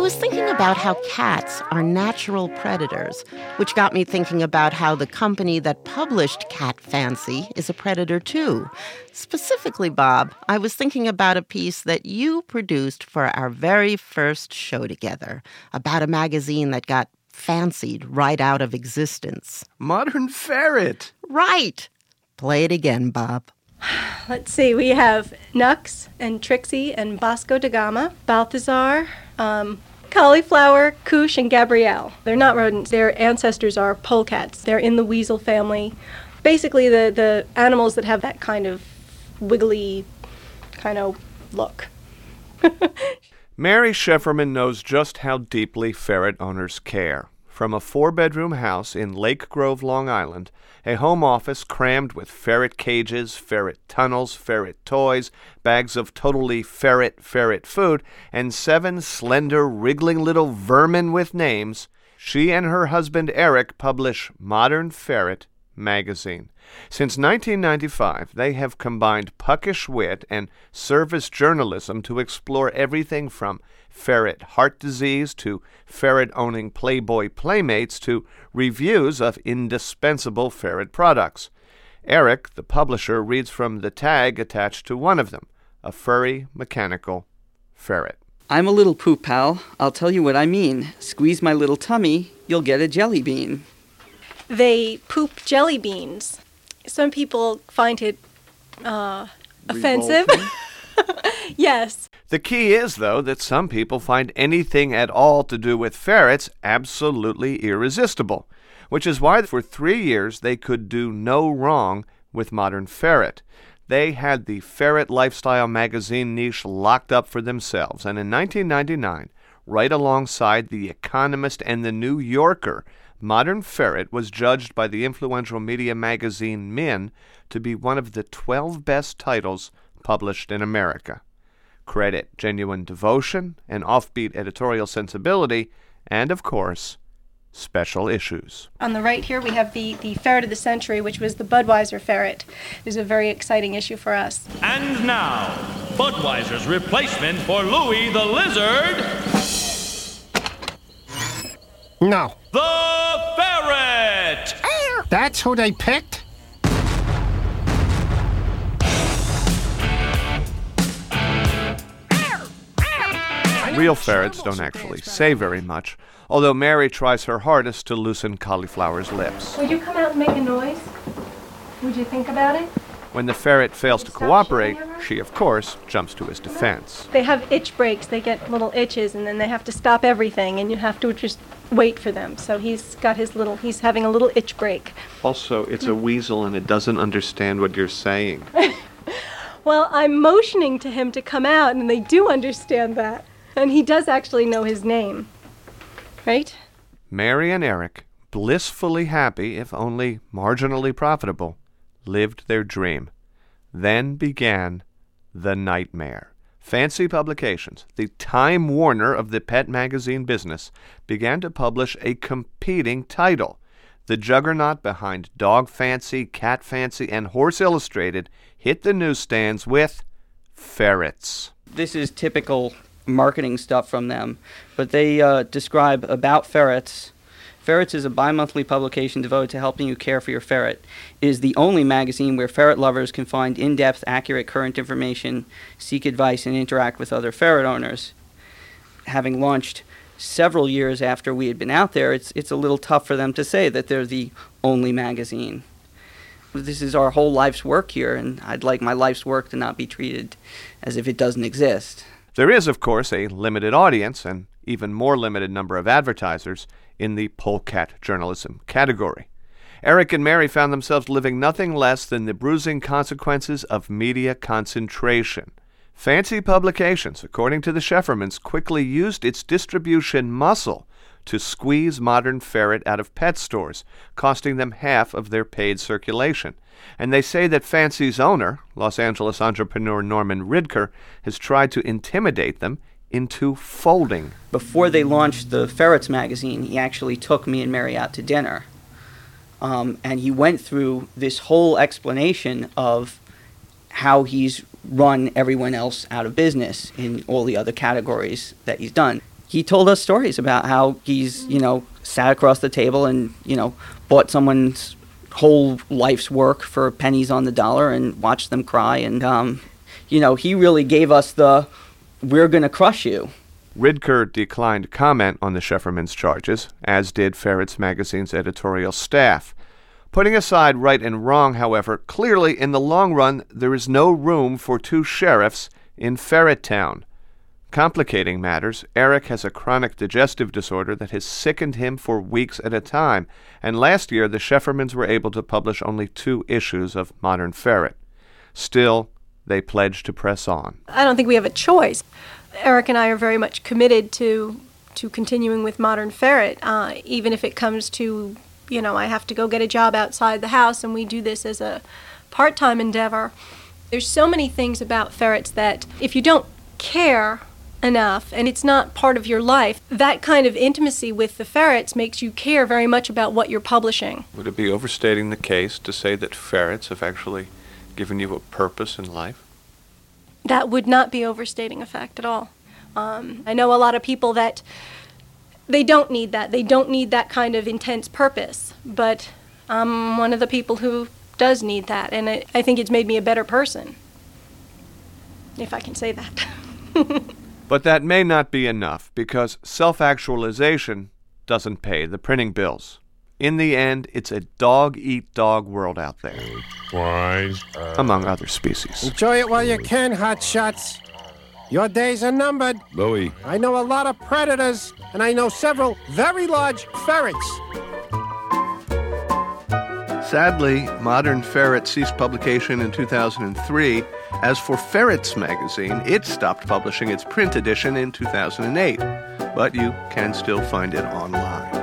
was thinking about how cats are natural predators, which got me thinking about how the company that published Cat Fancy is a predator too. Specifically, Bob, I was thinking about a piece that you produced for our very first show together, about a magazine that got fancied right out of existence. Modern Ferret. Right. Play it again, Bob. Let's see, we have Nux and Trixie and Bosco da Gama, Balthazar, Cauliflower, Koosh, and Gabrielle. They're not rodents. Their ancestors are polecats. They're in the weasel family. Basically, the animals that have that kind of wiggly kind of look. Mary Schefferman knows just how deeply ferret owners care. From a 4-bedroom house in Lake Grove, Long Island, a home office crammed with ferret cages, ferret tunnels, ferret toys, bags of totally ferret food, and 7 slender, wriggling little vermin with names, she and her husband Eric publish Modern Ferret magazine. Since 1995, they have combined puckish wit and service journalism to explore everything from ferret heart disease to ferret-owning Playboy playmates to reviews of indispensable ferret products. Eric, the publisher, reads from the tag attached to one of them, a furry, mechanical ferret. I'm a little poop pal. I'll tell you what I mean. Squeeze my little tummy, you'll get a jelly bean. They poop jelly beans. Some people find it offensive. Yes. The key is, though, that some people find anything at all to do with ferrets absolutely irresistible, which is why for 3 years they could do no wrong with Modern Ferret. They had the ferret lifestyle magazine niche locked up for themselves, and in 1999, right alongside The Economist and The New Yorker, Modern Ferret was judged by the influential media magazine Min to be one of the 12 best titles published in America. Credit genuine devotion, an offbeat editorial sensibility, and, of course, special issues. On the right here, we have the Ferret of the Century, which was the Budweiser ferret. It was a very exciting issue for us. And now, Budweiser's replacement for Louie the Lizard. No. The Ferret! That's who they picked? Real ferrets don't actually say very much, although Mary tries her hardest to loosen Cauliflower's lips. Would you come out and make a noise? Would you think about it? When the ferret fails to cooperate, she, of course, jumps to his defense. They have itch breaks. They get little itches, and then they have to stop everything, and you have to just wait for them. So he's having a little itch break. Also, it's a weasel and it doesn't understand what you're saying. Well, I'm motioning to him to come out, and they do understand that. And he does actually know his name. Right? Mary and Eric, blissfully happy, if only marginally profitable, lived their dream. Then began the nightmare. Fancy Publications, the Time Warner of the pet magazine business, began to publish a competing title. The juggernaut behind Dog Fancy, Cat Fancy, and Horse Illustrated hit the newsstands with ferrets. This is typical marketing stuff from them, but they describe About Ferrets. Ferrets is a bi-monthly publication devoted to helping you care for your ferret. It is the only magazine where ferret lovers can find in-depth, accurate, current information, seek advice, and interact with other ferret owners. Having launched several years after we had been out there, it's a little tough for them to say that they're the only magazine. This is our whole life's work here, and I'd like my life's work to not be treated as if it doesn't exist. There is, of course, a limited audience and even more limited number of advertisers in the polecat journalism category. Eric and Mary found themselves living nothing less than the bruising consequences of media concentration. Fancy Publications, according to the Scheffermans, quickly used its distribution muscle to squeeze Modern Ferret out of pet stores, costing them half of their paid circulation. And they say that Fancy's owner, Los Angeles entrepreneur Norman Ridker, has tried to intimidate them into folding. Before they launched the Ferrets magazine, he actually took me and Mary out to dinner. And he went through this whole explanation of how he's run everyone else out of business in all the other categories that he's done. he told us stories about how he's, sat across the table and, bought someone's whole life's work for pennies on the dollar and watched them cry. And, he really gave us the, we're going to crush you. Ridker declined comment on the Scheffermans' charges, as did Ferrets magazine's editorial staff. Putting aside right and wrong, however, clearly in the long run there is no room for two sheriffs in Ferret Town. Complicating matters, Eric has a chronic digestive disorder that has sickened him for weeks at a time, and last year the Scheffermans were able to publish only 2 issues of Modern Ferret. Still, they pledge to press on. I don't think we have a choice. Eric and I are very much committed to continuing with Modern Ferret, even if it comes to, I have to go get a job outside the house, and we do this as a part-time endeavor. There's so many things about ferrets that if you don't care enough and it's not part of your life, that kind of intimacy with the ferrets makes you care very much about what you're publishing. Would it be overstating the case to say that ferrets have actually given you a purpose in life? That would not be overstating a fact at all. I know a lot of people that they don't need that. They don't need that kind of intense purpose. But I'm one of the people who does need that. And I think it's made me a better person, if I can say that. But that may not be enough, because self-actualization doesn't pay the printing bills. In the end, it's a dog-eat-dog world out there. Among other species. Enjoy it while you can, hotshots. Your days are numbered. Louis. I know a lot of predators, and I know several very large ferrets. Sadly, Modern Ferret ceased publication in 2003. As for Ferrets magazine, it stopped publishing its print edition in 2008. But you can still find it online.